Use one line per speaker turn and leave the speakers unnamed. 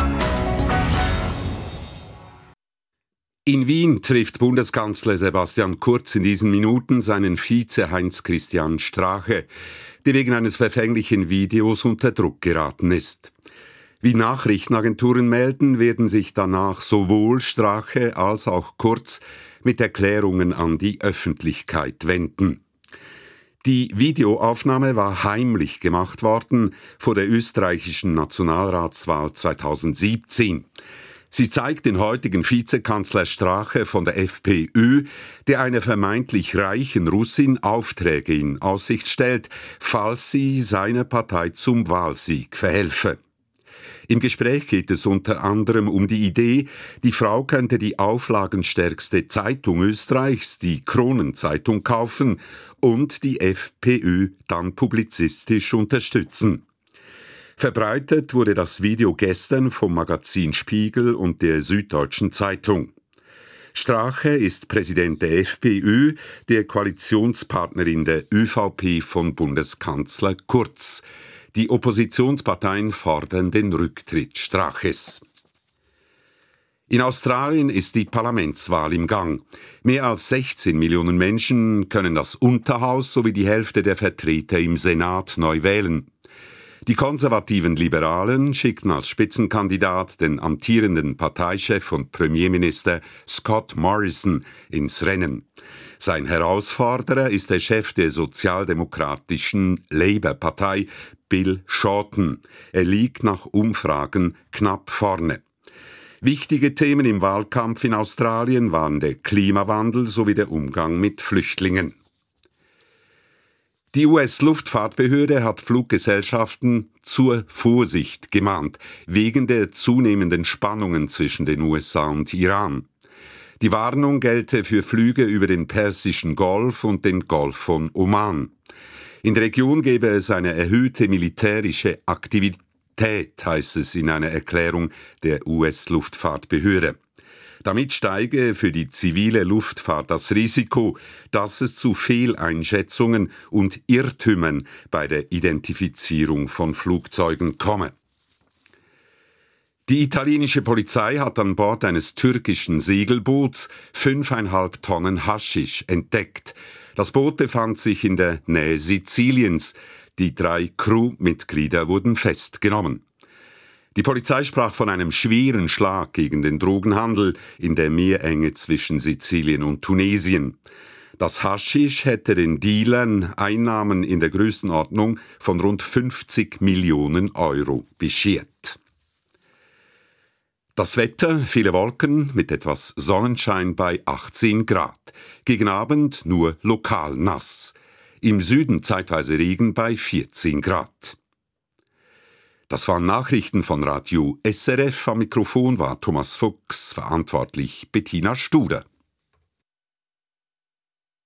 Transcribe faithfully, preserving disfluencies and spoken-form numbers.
In Wien trifft Bundeskanzler Sebastian Kurz in diesen Minuten seinen Vize Heinz-Christian Strache, der wegen eines verfänglichen Videos unter Druck geraten ist. Wie Nachrichtenagenturen melden, werden sich danach sowohl Strache als auch Kurz mit Erklärungen an die Öffentlichkeit wenden. Die Videoaufnahme war heimlich gemacht worden vor der österreichischen Nationalratswahl zweitausendsiebzehn. Sie zeigt den heutigen Vizekanzler Strache von der FPÖ, der einer vermeintlich reichen Russin Aufträge in Aussicht stellt, falls sie seiner Partei zum Wahlsieg verhelfe. Im Gespräch geht es unter anderem um die Idee, die Frau könnte die auflagenstärkste Zeitung Österreichs, die Kronenzeitung, kaufen und die FPÖ dann publizistisch unterstützen. Verbreitet wurde das Video gestern vom Magazin Spiegel und der Süddeutschen Zeitung. Strache ist Präsident der FPÖ, der Koalitionspartnerin der ÖVP von Bundeskanzler Kurz. Die Oppositionsparteien fordern den Rücktritt Straches. In Australien ist die Parlamentswahl im Gang. Mehr als sechzehn Millionen Menschen können das Unterhaus sowie die Hälfte der Vertreter im Senat neu wählen. Die konservativen Liberalen schickten als Spitzenkandidat den amtierenden Parteichef und Premierminister Scott Morrison ins Rennen. Sein Herausforderer ist der Chef der sozialdemokratischen Labour-Partei, Bill Shorten. Er liegt nach Umfragen knapp vorne. Wichtige Themen im Wahlkampf in Australien waren der Klimawandel sowie der Umgang mit Flüchtlingen. Die U S-Luftfahrtbehörde hat Fluggesellschaften zur Vorsicht gemahnt, wegen der zunehmenden Spannungen zwischen den U S A und Iran. Die Warnung gelte für Flüge über den Persischen Golf und den Golf von Oman. In der Region gebe es eine erhöhte militärische Aktivität, heißt es in einer Erklärung der U S-Luftfahrtbehörde. Damit steige für die zivile Luftfahrt das Risiko, dass es zu Fehleinschätzungen und Irrtümern bei der Identifizierung von Flugzeugen komme. Die italienische Polizei hat an Bord eines türkischen Segelboots fünfeinhalb Tonnen Haschisch entdeckt. Das Boot befand sich in der Nähe Siziliens. Die drei Crewmitglieder wurden festgenommen. Die Polizei sprach von einem schweren Schlag gegen den Drogenhandel in der Meerenge zwischen Sizilien und Tunesien. Das Haschisch hätte den Dealern Einnahmen in der Größenordnung von rund fünfzig Millionen Euro beschert. Das Wetter, viele Wolken mit etwas Sonnenschein bei achtzehn Grad. Gegen Abend nur lokal nass. Im Süden zeitweise Regen bei vierzehn Grad. Das waren Nachrichten von Radio S R F. Am Mikrofon war Thomas Fuchs, verantwortlich Bettina Studer.